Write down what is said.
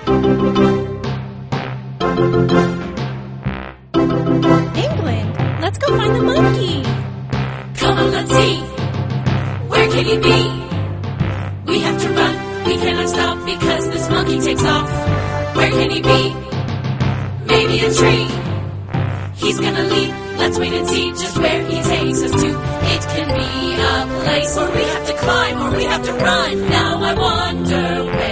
England, let's go find the monkey. Come on, let's see. Where can he be? We have to run. We cannot stop because this monkey takes off. Where can he be? Maybe a tree. He's gonna leap. Let's wait and see just where he takes us to. It can be a place where we have to climb or we have to run. Now I wonder where